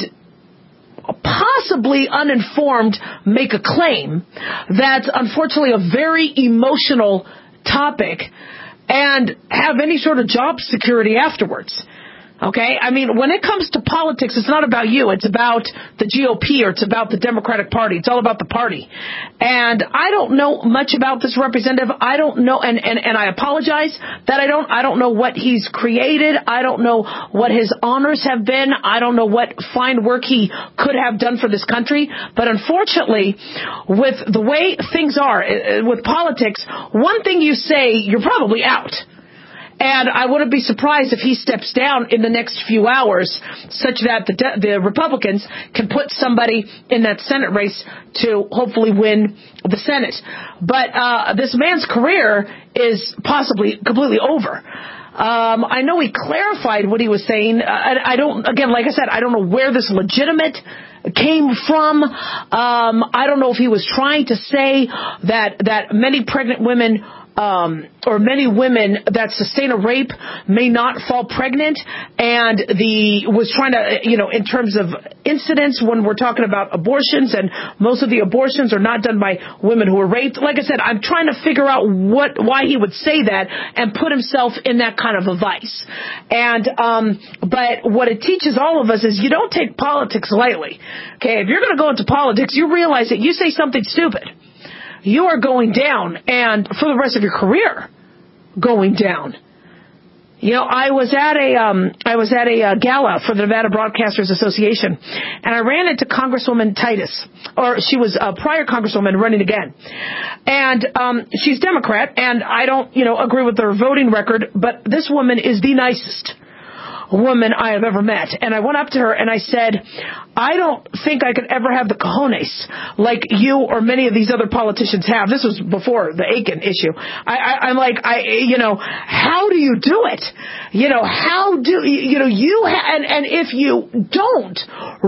[SPEAKER 3] possibly uninformed make a claim that's unfortunately a very emotional topic and have any sort of job security afterwards. Okay? I mean, when it comes to politics, it's not about you. It's about the G O P or it's about the Democratic Party. It's all about the party. And I don't know much about this representative. I don't know, and, and, and I apologize that I don't, I don't know what he's created. I don't know what his honors have been. I don't know what fine work he could have done for this country. But unfortunately, with the way things are uh, with politics, one thing you say, you're probably out. And I wouldn't be surprised if he steps down in the next few hours such that the de- the Republicans can put somebody in that Senate race to hopefully win the Senate. But uh, this man's career is possibly completely over. Um, I know he clarified what he was saying. Uh, I, I don't, again, like I said, I don't know where this legitimate came from. Um, I don't know if he was trying to say that, that many pregnant women um, or many women that sustain a rape may not fall pregnant, and the was trying to, you know, in terms of incidents when we're talking about abortions, and most of the abortions are not done by women who are raped. Like I said, I'm trying to figure out what why he would say that and put himself in that kind of a vice. And um, but what it teaches all of us is you don't take politics lightly. Okay, if you're going to go into politics, you realize that you say something stupid, you are going down, and for the rest of your career, going down. You know, I was at a um, I was at a uh, gala for the Nevada Broadcasters Association, and I ran into Congresswoman Titus, or she was a prior Congresswoman running again, and um, she's Democrat, and I don't, you know, agree with her voting record, but this woman is the nicest woman I have ever met. And I went up to her and I said, I don't think I could ever have the cojones like you or many of these other politicians have. This was before the Aiken issue. I, I, I'm like, I, you know, how do you do it? You know, how do you know you ha- and and if you don't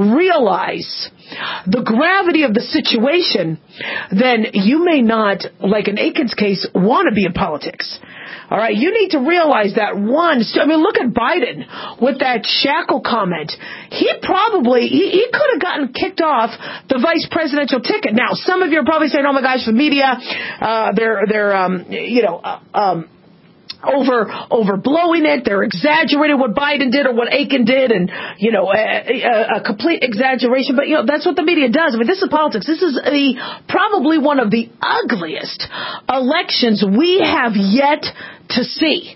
[SPEAKER 3] realize the gravity of the situation, then you may not, like in Aiken's case, want to be in politics. All right, you need to realize that one. I mean, look at Biden with that shackle comment. He probably he, he could have gotten kicked off the vice presidential ticket. Now, some of you are probably saying, "Oh my gosh, the media, uh, they're they're um, you know." Uh, um, over overblowing it. They're exaggerating what Biden did or what Aiken did, and, you know, a, a, a complete exaggeration. But, you know, that's what the media does. I mean, this is politics. This is the probably one of the ugliest elections we have yet to see.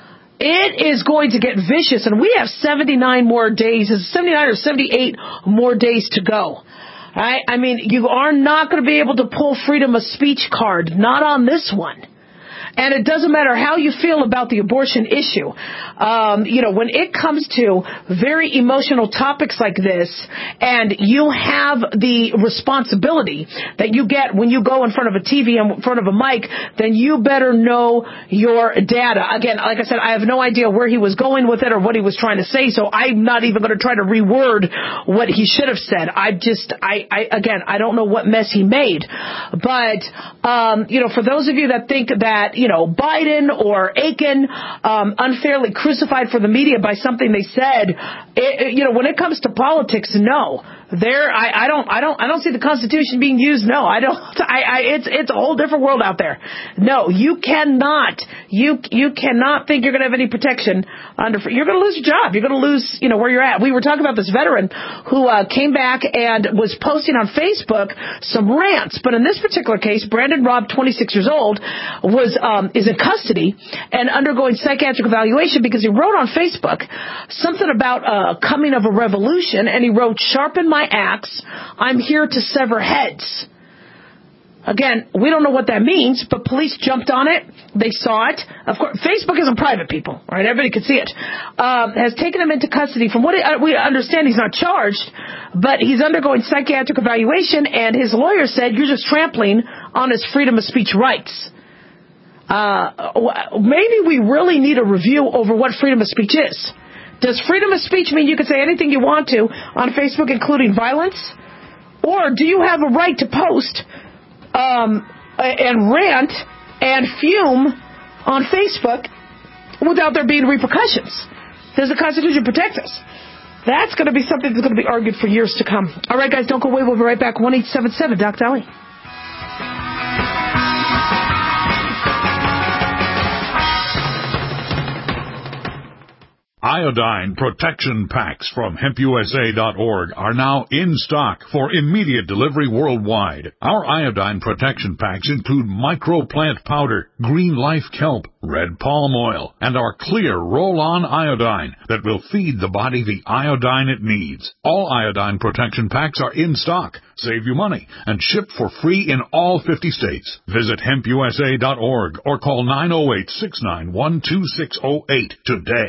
[SPEAKER 3] It is going to get vicious, and we have seventy-nine more days, seventy-nine or seventy-eight more days to go. Right? I mean, you are not going to be able to pull freedom of speech card, not on this one. And it doesn't matter how you feel about the abortion issue. Um, you know, when it comes to very emotional topics like this, and you have the responsibility that you get when you go in front of a T V, in front of a mic, then you better know your data. Again, like I said, I have no idea where he was going with it or what he was trying to say, so I'm not even going to try to reword what he should have said. I just, I, I again, I don't know what mess he made. But, um, you know, for those of you that think that, you know, Biden or Aiken um, unfairly crucified for the media by something they said, it, you know, when it comes to politics, no. There, I, I don't, I don't, I don't see the Constitution being used. No, I don't. I, I, it's, it's a whole different world out there. No, you cannot, you, you cannot think you're going to have any protection under. You're going to lose your job. You're going to lose, you know, where you're at. We were talking about this veteran who uh, came back and was posting on Facebook some rants, but in this particular case, Brandon Robb, twenty-six years old, was um, is in custody and undergoing psychiatric evaluation because he wrote on Facebook something about uh, coming of a revolution, and he wrote, "Sharpen my axe, I'm here to sever heads." Again, we don't know what that means, but police jumped on it. They saw it. Of course, Facebook isn't private, people, right? Everybody could see it. Um, has taken him into custody. From what we understand, he's not charged, but he's undergoing psychiatric evaluation, and his lawyer said, you're just trampling on his freedom of speech rights. Uh, maybe we really need a review over what freedom of speech is. Does freedom of speech mean you can say anything you want to on Facebook, including violence? Or do you have a right to post um, and rant and fume on Facebook without there being repercussions? Does the Constitution protect us? That's going to be something that's going to be argued for years to come. All right, guys, don't go away. We'll be right back. one eight seven seven Doc Dolly.
[SPEAKER 14] Iodine protection packs from hemp U S A dot org are now in stock for immediate delivery worldwide. Our iodine protection packs include microplant powder, green life kelp, red palm oil, and our clear roll-on iodine that will feed the body the iodine it needs. All iodine protection packs are in stock, save you money, and shipped for free in all fifty states. Visit hemp U S A dot org or call nine oh eight, six nine one, two six oh eight today.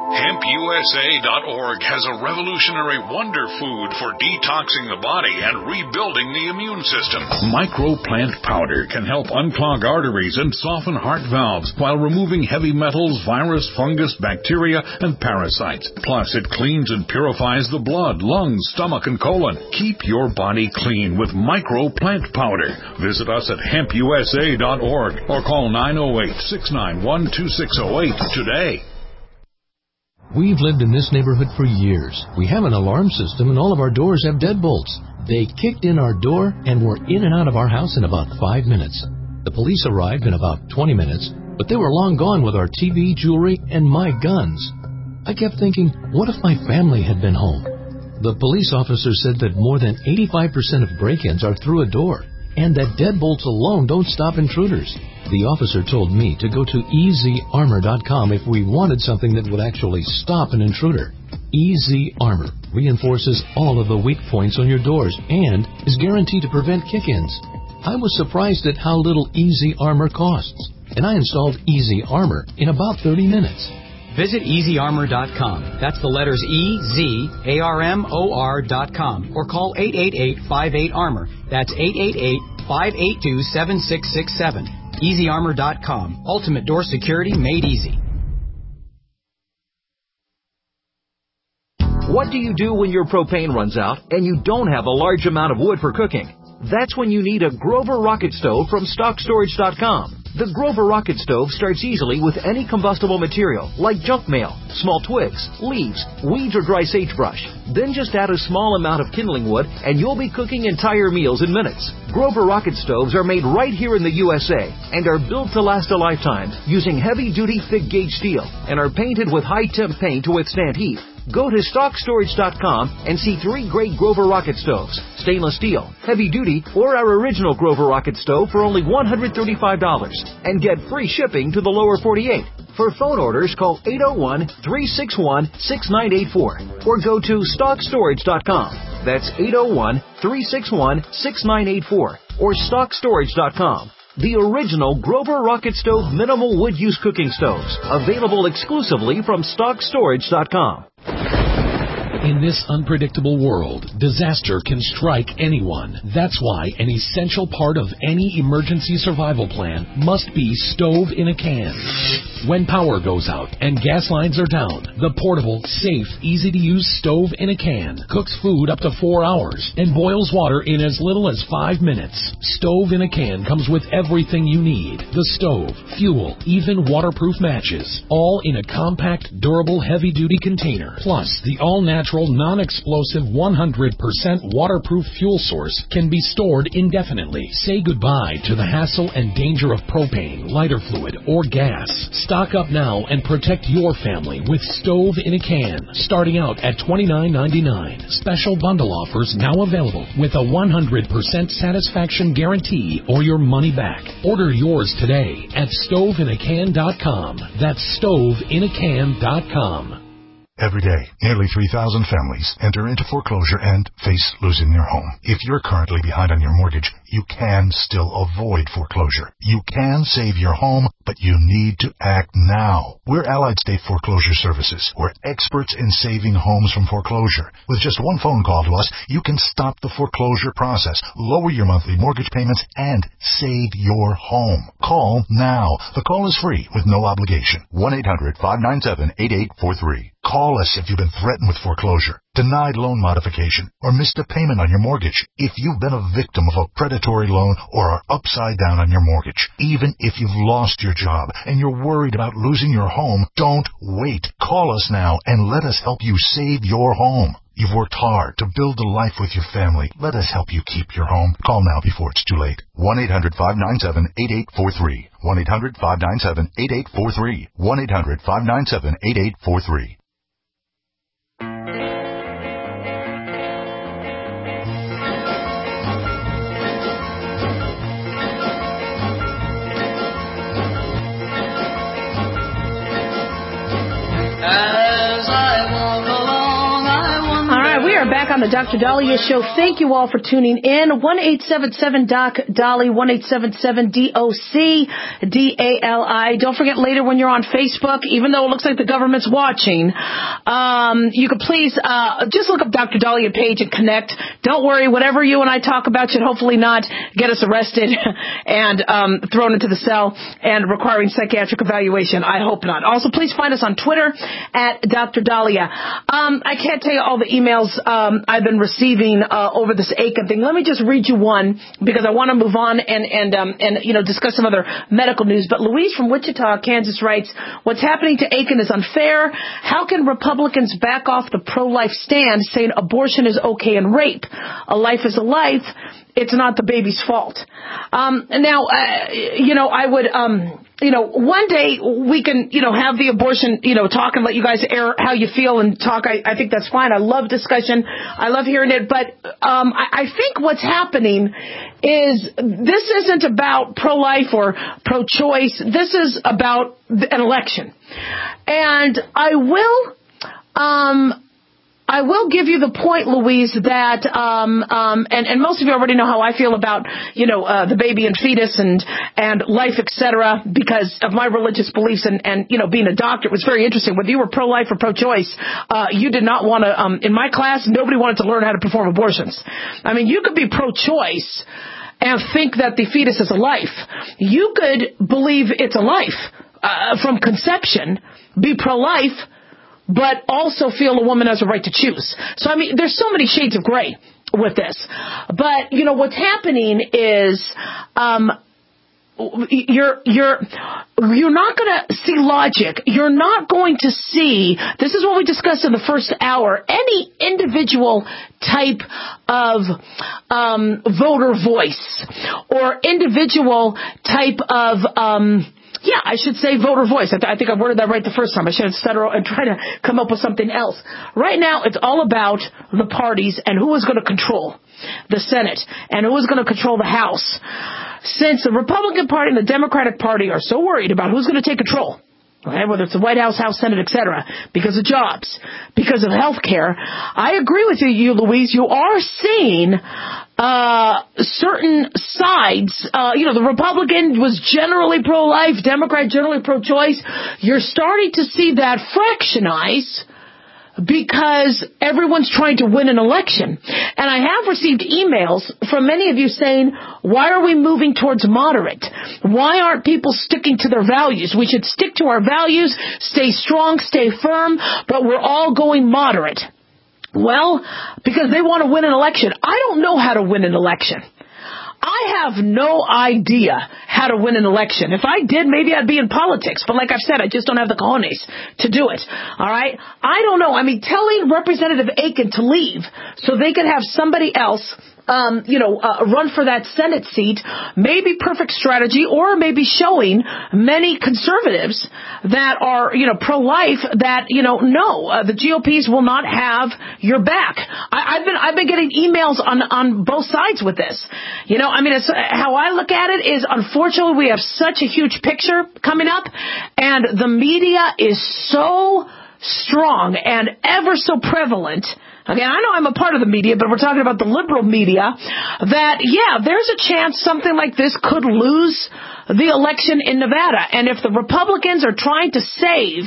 [SPEAKER 14] hemp U S A dot org has a revolutionary wonder food for detoxing the body and rebuilding the immune system. Microplant powder can help unclog arteries and soften heart valves while removing heavy metals, virus, fungus, bacteria, and parasites. Plus, it cleans and purifies the blood, lungs, stomach, and colon. Keep your body clean with Microplant powder. Visit us at hemp U S A dot org or call nine oh eight, six nine one, two six oh eight today.
[SPEAKER 8] We've lived in this neighborhood for years. We have an alarm system and all of our doors have deadbolts. They kicked in our door and were in and out of our house in about five minutes. The police arrived in about twenty minutes, but they were long gone with our T V, jewelry, and my guns. I kept thinking, what if my family had been home? The police officer said that more than eighty-five percent of break-ins are through a door, and that deadbolts alone don't stop intruders. The officer told me to go to easy armor dot com if we wanted something that would actually stop an intruder. Easy Armor reinforces all of the weak points on your doors and is guaranteed to prevent kick-ins. I was surprised at how little Easy Armor costs, and I installed Easy Armor in about thirty minutes.
[SPEAKER 15] Visit easy armor dot com. That's the letters E Z A R M O R dot com. Or call eight eight eight, five eight, armor. That's eight eight eight, five eight two, seven six six seven. easy armor dot com. Ultimate door security made easy.
[SPEAKER 16] What do you do when your propane runs out and you don't have a large amount of wood for cooking? That's when you need a Grover Rocket Stove from stock storage dot com. The Grover Rocket Stove starts easily with any combustible material, like junk mail, small twigs, leaves, weeds, or dry sagebrush. Then just add a small amount of kindling wood, and you'll be cooking entire meals in minutes. Grover Rocket Stoves are made right here in the U S A and are built to last a lifetime using heavy-duty, thick-gauge steel and are painted with high-temp paint to withstand heat. Go to stock storage dot com and see three great Grover Rocket Stoves, stainless steel, heavy-duty, or our original Grover Rocket Stove for only one hundred thirty-five dollars, and get free shipping to the lower forty-eight. For phone orders, call eight oh one, three six one, six nine eight four or go to stock storage dot com. That's eight oh one, three six one, six nine eight four or stock storage dot com. The original Grover Rocket Stove minimal wood use cooking stoves, available exclusively from stock storage dot com.
[SPEAKER 11] In this unpredictable world, disaster can strike anyone. That's why an essential part of any emergency survival plan must be stove in a can. When power goes out and gas lines are down, the portable, safe, easy-to-use stove in a can cooks food up to four hours and boils water in as little as five minutes. Stove in a can comes with everything you need. The stove, fuel, even waterproof matches, all in a compact, durable, heavy-duty container. Plus, the all-natural, non-explosive, one hundred percent waterproof fuel source can be stored indefinitely. Say goodbye to the hassle and danger of propane, lighter fluid, or gas. Stock up now and protect your family with Stove in a Can, starting out at twenty-nine ninety-nine. Special bundle offers now available with a one hundred percent satisfaction guarantee or your money back. Order yours today at stove in a can dot com. That's stove in a can dot com.
[SPEAKER 17] Every day, nearly three thousand families enter into foreclosure and face losing their home. If you're currently behind on your mortgage, you can still avoid foreclosure. You can save your home, but you need to act now. We're Allied State Foreclosure Services. We're experts in saving homes from foreclosure. With just one phone call to us, you can stop the foreclosure process, lower your monthly mortgage payments, and save your home. Call now. The call is free with no obligation. one eight hundred, five nine seven, eight eight four three. Call us if you've been threatened with foreclosure, denied loan modification, or missed a payment on your mortgage. If you've been a victim of a predatory loan or are upside down on your mortgage, even if you've lost your job and you're worried about losing your home, don't wait. Call us now and let us help you save your home. You've worked hard to build a life with your family. Let us help you keep your home. Call now before it's too late. one eight hundred, five nine seven, eight eight four three. one eight hundred, five nine seven, eight eight four three. one eight hundred, five nine seven, eight eight four three.
[SPEAKER 3] on the Doctor Dahlia Show. Thank you all for tuning in. one eight seven seven doc Dolly, one eight seven seven D O C D A L I. Don't forget later when you're on Facebook, even though it looks like the government's watching, um, you could please uh, just look up Doctor Dahlia page and connect. Don't worry, whatever you and I talk about should hopefully not get us arrested and um, thrown into the cell and requiring psychiatric evaluation. I hope not. Also, please find us on Twitter at Doctor Dahlia. Um, I can't tell you all the emails um, I've been receiving uh, over this Aiken thing. Let me just read you one because I want to move on and and um, and you know discuss some other medical news. But Louise from Wichita, Kansas writes, "What's happening to Aiken is unfair. How can Republicans back off the pro-life stand, saying abortion is okay and rape? A life is a life. It's not the baby's fault." Um, now, uh, you know, I would. Um, You know, one day we can, you know, have the abortion, you know, talk and let you guys air how you feel and talk. I, I think that's fine. I love discussion. I love hearing it. But um, I, I think what's happening is this isn't about pro-life or pro-choice. This is about an election. And I will... Um, I will give you the point, Louise, that, um, um, and, and most of you already know how I feel about, you know, uh, the baby and fetus and, and life, et cetera, because of my religious beliefs and, and, you know, being a doctor. It was very interesting. Whether you were pro-life or pro-choice, uh, you did not want to, um, in my class, nobody wanted to learn how to perform abortions. I mean, you could be pro-choice and think that the fetus is a life. You could believe it's a life, uh, from conception, be pro-life, but also feel a woman has a right to choose. So, I mean, there's so many shades of gray with this. But, you know, what's happening is um, you're you're you're not going to see logic. You're not going to see, this is what we discussed in the first hour, any individual type of um, voter voice or individual type of... Um, Yeah, I should say voter voice. I, th- I think I worded that right the first time. I should have stutter and try to come up with something else. Right now, it's all about the parties and who is going to control the Senate and who is going to control the House. Since the Republican Party and the Democratic Party are so worried about who's going to take control, okay, whether it's the White House, House, Senate, et cetera, because of jobs, because of health care, I agree with you, you, Louise. You are seeing Uh, certain sides, uh, you know, the Republican was generally pro-life, Democrat generally pro-choice. You're starting to see that fractionize because everyone's trying to win an election. And I have received emails from many of you saying, why are we moving towards moderate? Why aren't people sticking to their values? We should stick to our values, stay strong, stay firm, but we're all going moderate. Well, because they want to win an election. I don't know how to win an election. I have no idea how to win an election. If I did, maybe I'd be in politics. But like I've said, I just don't have the cojones to do it. All right? I don't know. I mean, telling Representative Aiken to leave so they could have somebody else Um, you know, uh, run for that Senate seat may be perfect strategy, or maybe showing many conservatives that are, you know, pro-life that, you know, no, uh, the G O Ps will not have your back. I, I've been, I've been getting emails on, on both sides with this. You know, I mean, it's, how I look at it is, unfortunately, we have such a huge picture coming up, and the media is so strong and ever so prevalent. Okay, I know I'm a part of the media, but we're talking about the liberal media, that, yeah, there's a chance something like this could lose the election in Nevada. And if the Republicans are trying to save,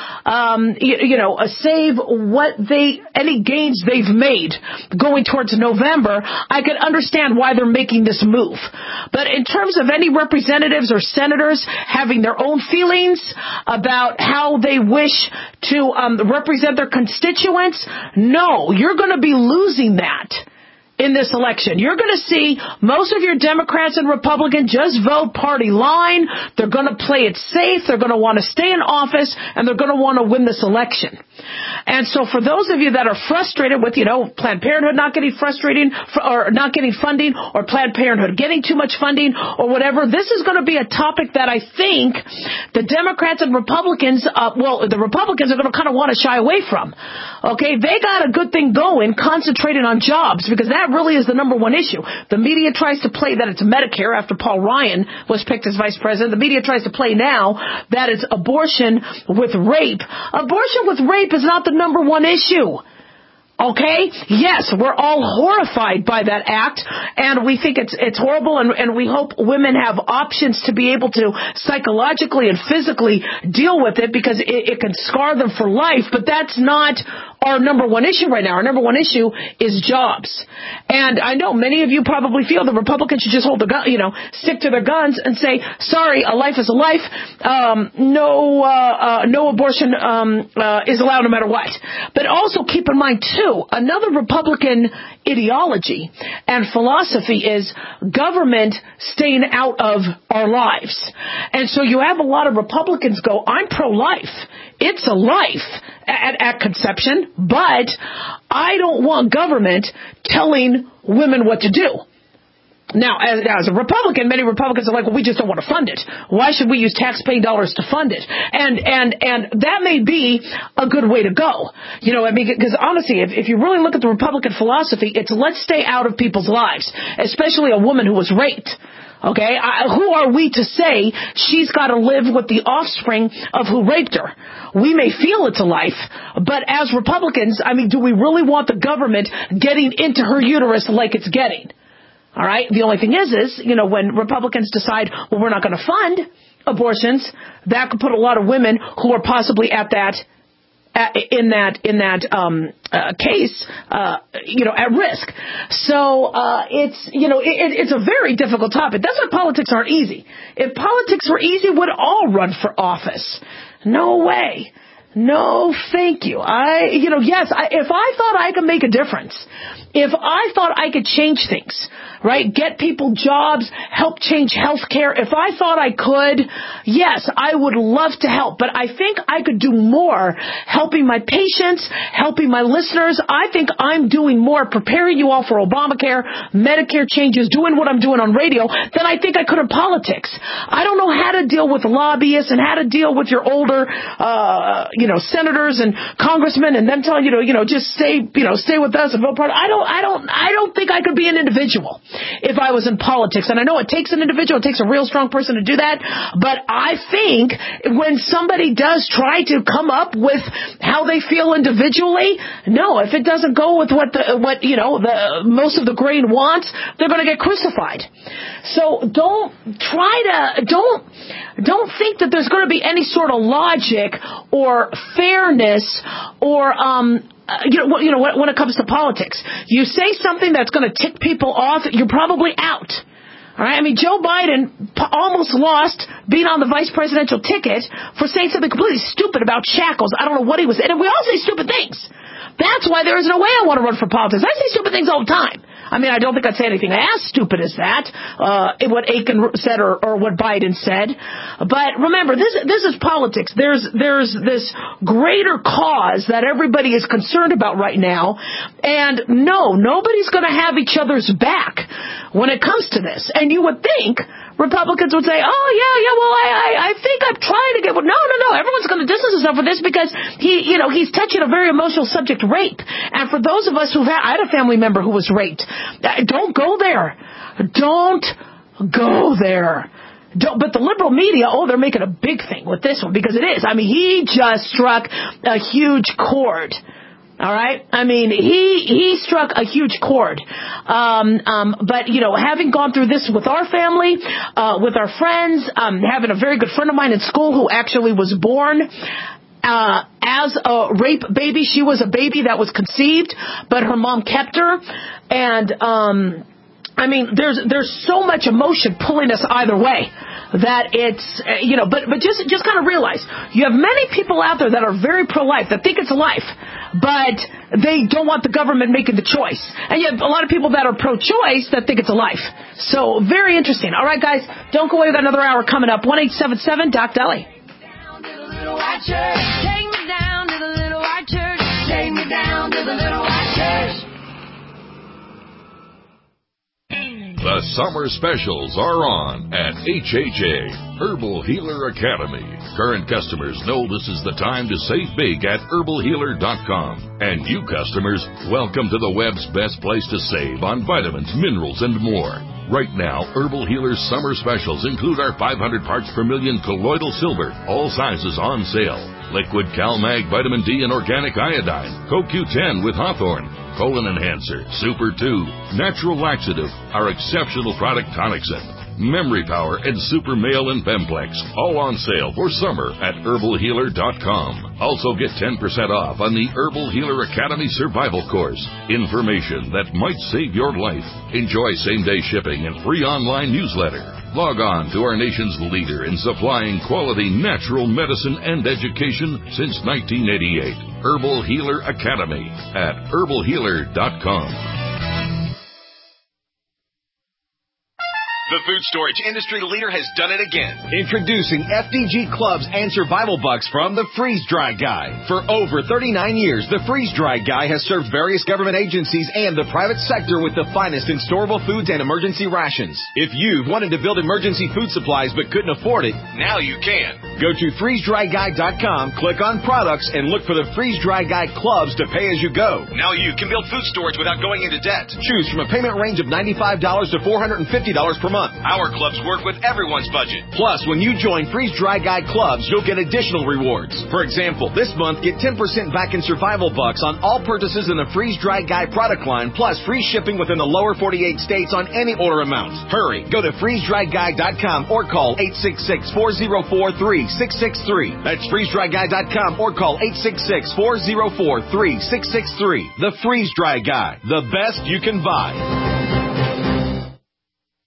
[SPEAKER 3] um, you, you know, uh, save what they, any gains they've made going towards November, I could understand why they're making this move. But in terms of any representatives or senators having their own feelings about how they wish to um, represent their constituents, no, you're going to be losing that in this election. You're going to see most of your Democrats and Republicans just vote party line. They're going to play it safe. They're going to want to stay in office, and they're going to want to win this election. And so for those of you that are frustrated with, you know, Planned Parenthood not getting frustrating or not getting funding, or Planned Parenthood getting too much funding or whatever, this is going to be a topic that I think the Democrats and Republicans, uh, well, the Republicans are going to kind of want to shy away from. Okay, they got a good thing going, concentrating on jobs, because that really is the number one issue. The media tries to play that it's Medicare after Paul Ryan was picked as vice president. The media tries to play now that it's abortion with rape. Abortion with rape is not the number one issue. Okay? Yes, we're all horrified by that act, and we think it's it's horrible, and, and we hope women have options to be able to psychologically and physically deal with it, because it, it can scar them for life, but that's not our number one issue right now. Our number one issue is jobs. And I know many of you probably feel the Republicans should just hold the gun, you know, stick to their guns and say, sorry, a life is a life. Um, no, uh, uh, no abortion, um, uh, is allowed no matter what. But also keep in mind too, another Republican ideology and philosophy is government staying out of our lives. And so you have a lot of Republicans go, I'm pro-life. It's a life at, at conception, but I don't want government telling women what to do. Now, as, as a Republican, many Republicans are like, well, we just don't want to fund it. Why should we use taxpaying dollars to fund it? And and and that may be a good way to go. You know, I mean, because honestly, if, if you really look at the Republican philosophy, it's let's stay out of people's lives, especially a woman who was raped. Okay, I, who are we to say she's got to live with the offspring of who raped her? We may feel it's a life, but as Republicans, I mean, do we really want the government getting into her uterus like it's getting? All right. The only thing is, is, you know, when Republicans decide, well, we're not going to fund abortions, that could put a lot of women who are possibly at that, at, in that, in that, um, uh, case, uh, you know, at risk. So, uh, it's, you know, it, it's a very difficult topic. That's why politics aren't easy. If politics were easy, we'd all run for office. No way. No, thank you. I, you know, yes, I, if I thought I could make a difference, if I thought I could change things, right, get people jobs, help change health care, if I thought I could, yes, I would love to help. But I think I could do more helping my patients, helping my listeners. I think I'm doing more preparing you all for Obamacare, Medicare changes, doing what I'm doing on radio than I think I could in politics. I don't know how to deal with lobbyists and how to deal with your older, uh, you know, senators and congressmen and them telling you to, you know, just stay, you know, stay with us and vote part. I don't, I don't, I don't think I could be an individual if I was in politics. And I know it takes an individual, it takes a real strong person to do that. But I think when somebody does try to come up with how they feel individually, no, if it doesn't go with what the, what, you know, the, most of the grain wants, they're going to get crucified. So don't try to, don't, don't think that there's going to be any sort of logic or fairness or, um, Uh, you know, you know, when it comes to politics, you say something that's going to tick people off, you're probably out. All right. I mean, Joe Biden p- almost lost being on the vice presidential ticket for saying something completely stupid about shackles. I don't know what he was saying. And we all say stupid things. That's why there is no way I want to run for politics. I say stupid things all the time. I mean, I don't think I'd say anything as stupid as that, uh, what Aiken said or, or what Biden said. But remember, this this is politics. There's there's this greater cause that everybody is concerned about right now. And no, nobody's going to have each other's back when it comes to this. And you would think Republicans would say, oh, yeah, yeah, well, I, I, I think I'm trying to get, well, no, no, no, everyone's going to distance themselves from this because he, you know, he's touching a very emotional subject, rape. And for those of us who've had, I had a family member who was raped. Don't go there. Don't go there. Don't, but the liberal media, oh, they're making a big thing with this one because it is. I mean, he just struck a huge chord. All right. I mean, he he struck a huge chord. Um, um, but, you know, having gone through this with our family, uh, with our friends, um, having a very good friend of mine in school who actually was born Uh, as a rape baby. She was a baby that was conceived, but her mom kept her. And, um, I mean, there's, there's so much emotion pulling us either way that it's, uh, you know, but, but just, just kind of realize you have many people out there that are very pro-life, that think it's a life, but they don't want the government making the choice. And you have a lot of people that are pro-choice that think it's a life. So very interesting. All right, guys, don't go away. We've got another hour coming up. one eight seven seven Doc Deli.
[SPEAKER 2] White church. Take me down to the little white church. Take me down to the little white church.
[SPEAKER 1] The summer specials are on at H H A, Herbal Healer Academy. Current customers know this is the time to save big at herbal healer dot com. And new customers, welcome to the web's best place to save on vitamins, minerals, and more. Right now, Herbal Healer's summer specials include our five hundred parts per million colloidal silver, all sizes on sale.
[SPEAKER 18] Liquid CalMag Vitamin D and Organic Iodine, Co Q ten with Hawthorne, Colon Enhancer, Super two, Natural Laxative, our exceptional product Tonicsyn, Memory Power, and Super Male and Femplex, all on sale for summer at herbal healer dot com. Also get ten percent off on the Herbal Healer Academy Survival Course. Information that might save your life. Enjoy same-day shipping and free online newsletter. Log on to our nation's leader in supplying quality natural medicine and education since nineteen eighty-eight. Herbal Healer Academy at herbal healer dot com.
[SPEAKER 19] The food storage industry leader has done it again. Introducing F D G Clubs and Survival Bucks from the Freeze Dry Guy. For over thirty-nine years, the Freeze Dry Guy has served various government agencies and the private sector with the finest in storable foods and emergency rations. If you've wanted to build emergency food supplies but couldn't afford it, now you can. Go to freeze dry guy dot com, click on products, and look for the Freeze Dry Guy Clubs to pay as you go. Now you can build food storage without going into debt. Choose from a payment range of ninety-five dollars to four hundred fifty dollars per month. Our clubs work with everyone's budget. Plus, when you join Freeze Dry Guy Clubs, you'll get additional rewards. For example, this month, get ten percent back in Survival Bucks on all purchases in the Freeze Dry Guy product line, plus free shipping within the lower forty-eight states on any order amount. Hurry, go to freeze dry guy dot com or call eight six six, four zero four, three six six three. That's freeze dry guy dot com or call eight six six, four zero four, three six six three. The Freeze Dry Guy, the best you can buy.